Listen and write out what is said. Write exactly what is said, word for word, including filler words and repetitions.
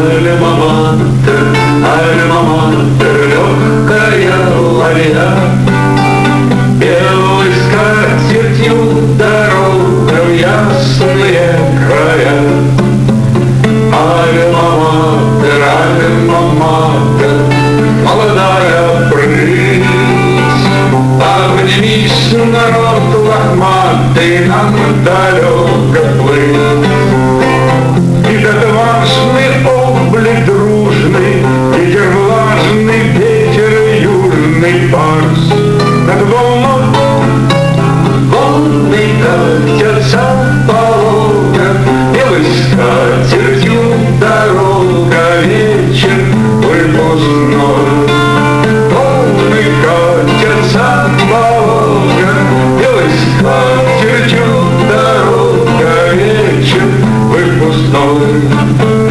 Альма-матер, альма-матер, легкая ладья, белой скатертью дорога в ясные края. Альма-матер, альма-матер, молодая прыть, обнимись, народ лохматый, нам далеко плыть. И этот важный облик дружный, ветер влажный, ветер южный парус. Над волной волны катятся полога, белой скатертью дорога, вечер выпускной. Волны катятся полога, белой скатертью дорога, вечер выпускной.